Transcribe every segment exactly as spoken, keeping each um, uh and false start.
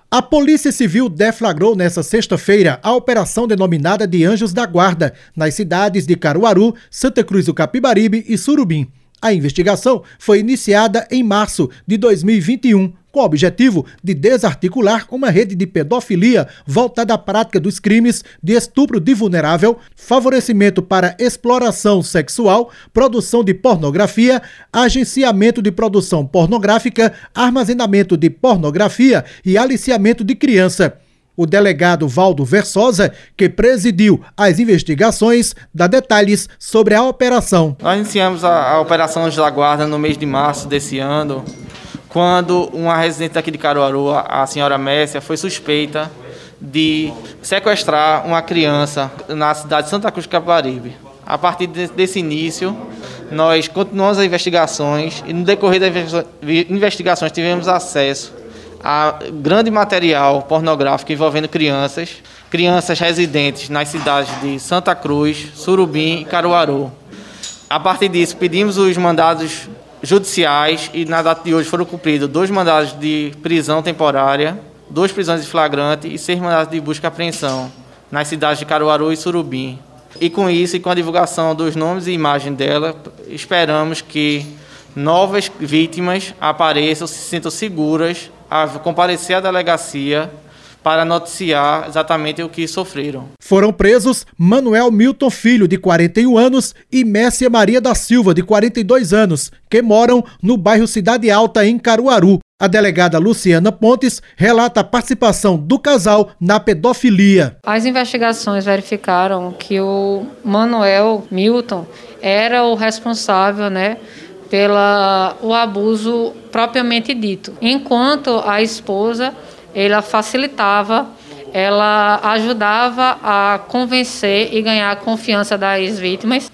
A Polícia Civil deflagrou nesta sexta-feira a operação denominada de Anjos da Guarda, nas cidades de Caruaru, Santa Cruz do Capibaribe e Surubim. A investigação foi iniciada em março de dois mil e vinte e um, com o objetivo de desarticular uma rede de pedofilia voltada à prática dos crimes de estupro de vulnerável, favorecimento para exploração sexual, produção de pornografia, agenciamento de produção pornográfica, armazenamento de pornografia e aliciamento de criança. O delegado Valdo Versosa, que presidiu as investigações, dá detalhes sobre a operação. Nós iniciamos a, a Operação Anjos da Guarda no mês de março desse ano, quando uma residente aqui de Caruaru, a senhora Messia, foi suspeita de sequestrar uma criança na cidade de Santa Cruz do Capibaribe. A partir de, desse início, nós continuamos as investigações e no decorrer das investigações tivemos acesso a grande material pornográfico envolvendo crianças, crianças residentes nas cidades de Santa Cruz, Surubim e Caruaru. A partir disso, pedimos os mandados judiciais e na data de hoje foram cumpridos dois mandados de prisão temporária, duas prisões de flagrante e seis mandados de busca e apreensão nas cidades de Caruaru e Surubim. E com isso e com a divulgação dos nomes e imagem dela, esperamos que novas vítimas apareçam, se sintam seguras a comparecer à delegacia para noticiar exatamente o que sofreram. Foram presos Manuel Milton Filho, de quarenta e um anos, e Messia Maria da Silva, de quarenta e dois anos, que moram no bairro Cidade Alta, em Caruaru. A delegada Luciana Pontes relata a participação do casal na pedofilia. As investigações verificaram que o Manuel Milton era o responsável, né, pelo o abuso propriamente dito. Enquanto a esposa, ela facilitava, ela ajudava a convencer e ganhar a confiança das vítimas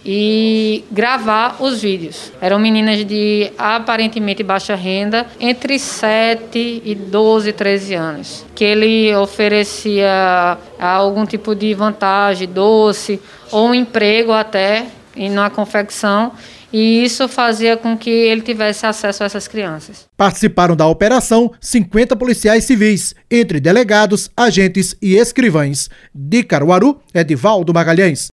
e gravar os vídeos. Eram meninas de aparentemente baixa renda, entre sete e doze, treze anos, que ele oferecia algum tipo de vantagem, doce ou um emprego até na confecção, e isso fazia com que ele tivesse acesso a essas crianças. Participaram da operação cinquenta policiais civis, entre delegados, agentes e escrivães. De Caruaru, Edivaldo Magalhães.